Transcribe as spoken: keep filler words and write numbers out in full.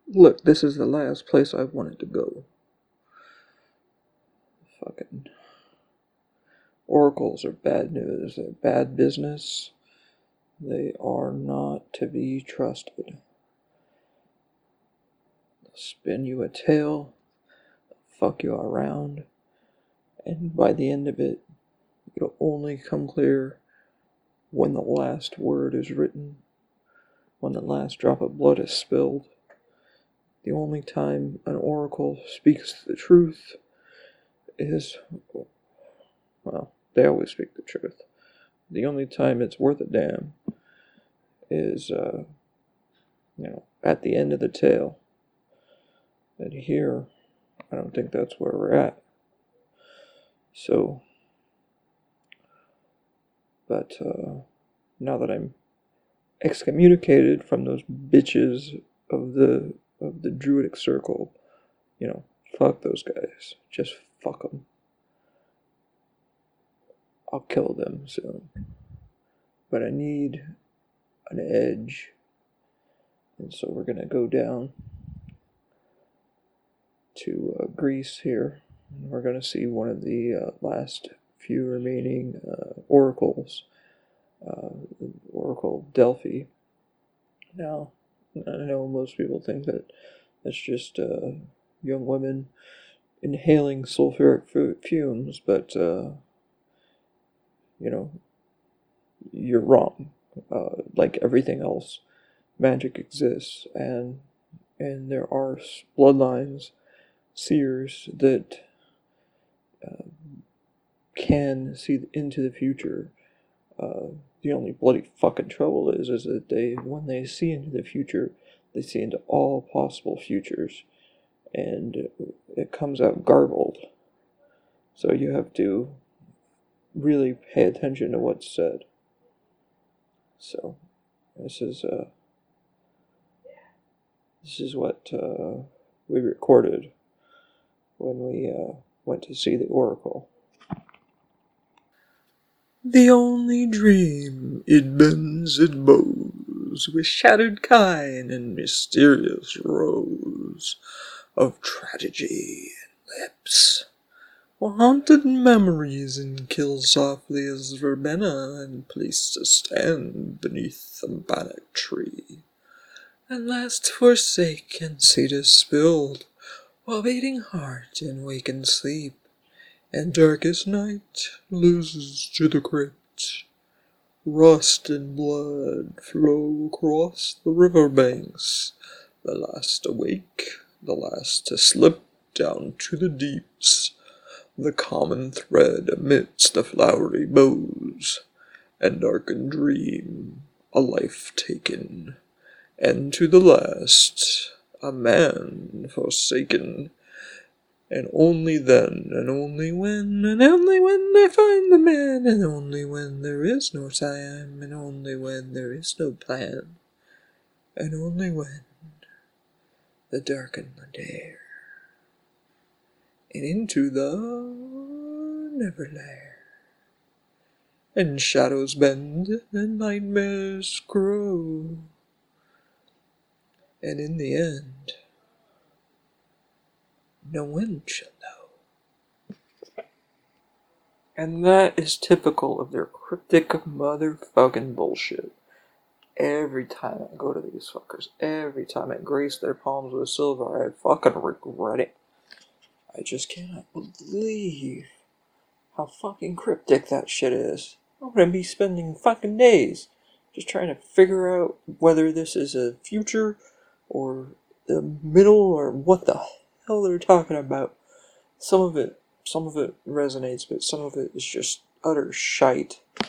Look, this is the last place I wanted to go. Fucking oracles are bad news. They're bad business. They are not to be trusted. They'll spin you a tale, fuck you around, and by the end of it, it'll only come clear when the last word is written, when the last drop of blood is spilled. The only time an oracle speaks the truth is, well, they always speak the truth. The only time it's worth a damn is, uh, you know, at the end of the tale. And here, I don't think that's where we're at. So, but, uh, now that I'm excommunicated from those bitches of the, of the Druidic Circle, you know, fuck those guys. Just fuck them. I'll kill them soon. But I need an edge. And so we're gonna go down to uh, Greece here. And we're gonna see one of the uh, last few remaining uh, oracles. Uh, Oracle Delphi. Now, I know most people think that that's just uh, young women inhaling sulfuric fumes, but, uh, you know, you're wrong. Uh, like everything else, magic exists, and and there are bloodlines, seers that uh, can see into the future. Uh, the only bloody fucking trouble is, is that they, when they see into the future, they see into all possible futures, and it comes out garbled. So you have to really pay attention to what's said. So, this is, uh, this is what, uh, we recorded when we, uh, went to see the Oracle. The only dream, it bends, it bows, with shattered kine and mysterious rose of tragedy and lips, or haunted memories and kill softly as verbena and place to stand beneath the bannock tree, and last forsake and Cetus spilled, while beating heart in wakened sleep, and darkest night loses to the crypt. Rust and blood flow across the river banks, the last awake, the last to slip down to the deeps, the common thread amidst the flowery boughs, and darkened dream, a life taken, and to the last, a man forsaken. And only then, and only when, and only when I find the man, and only when there is no time, and only when there is no plan, and only when the darkened air, and into the Neverlair, and shadows bend, and nightmares grow, and in the end, no one shall know. And that is typical of their cryptic motherfucking bullshit. Every time I go to these fuckers, every time I grace their palms with silver, I fucking regret it. I just cannot believe how fucking cryptic that shit is. I'm gonna be spending fucking days just trying to figure out whether this is a future or the middle or what the hell they're talking about. Some of it, some of it resonates, but some of it is just utter shite.